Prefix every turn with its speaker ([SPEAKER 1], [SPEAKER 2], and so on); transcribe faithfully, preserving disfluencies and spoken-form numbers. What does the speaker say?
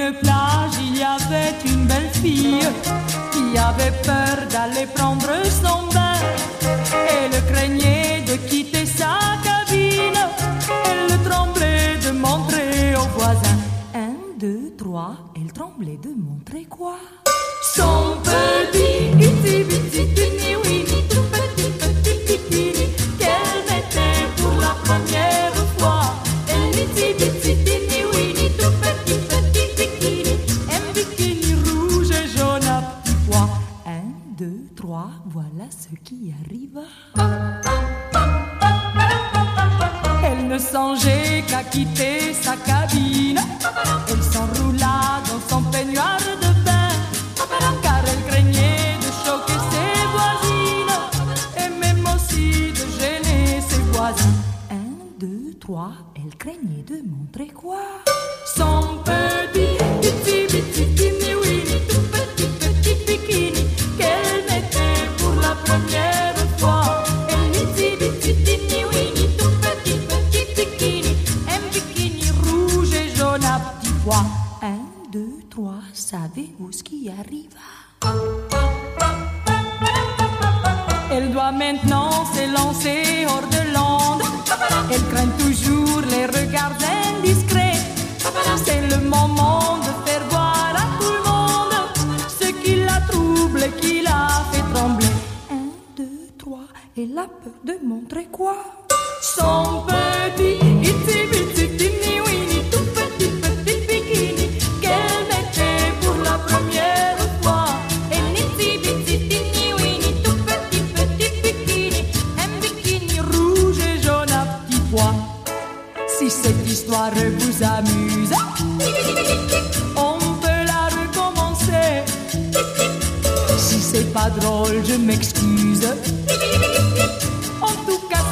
[SPEAKER 1] une plage, il y avait une belle fille qui avait peur d'aller prendre son bain. Elle craignait de quitter sa cabine, elle tremblait de montrer aux voisins. Un, deux, trois, elle tremblait de montrer quoi? Son petit itsy bitsy teeny weeny, tout petit petit bikini qu'elle mettait pour la première fois. Un itsy bitsy teeny weeny, tout petit petit bikini, un bikini rouge et jaune à petits pois. Un, deux, trois, voilà ce qui arriva. Elle ne songeait qu'à quitter sa cabine. Elle s'enroula dans son peignoir de bain, car elle craignait de choquer ses voisines et même aussi de gêner ses voisins. Un, deux, trois, elle craignait de montrer quoi? Son petit itsy bitsy teeny weeny, tout petit petit bikini qu'elle mettait pour la première fois. Un itsy bitsy teeny weeny, tout petit petit bikini, un bikini rouge et jaune à petits pois. Un, deux, trois, savez-vous ce qui arriva? Elle doit maintenant s'élancer hors de l'onde. Elle craint toujours les regards indiscrets. C'est le moment de faire voir à tout le monde ce qui la trouble et qui la fait trembler. Un, deux, trois, elle a peur de montrer quoi? Son petit itsy bitsy teeny weeny, tout petit petit bikini qu'elle mettait pour la première fois. Un itsy bitsy teeny weeny, tout petit petit bikini, un bikini rouge et jaune à petits pois. Si cette histoire vous amuse, on peut la recommencer. Si c'est pas drôle, je m'excuse. En tout cas,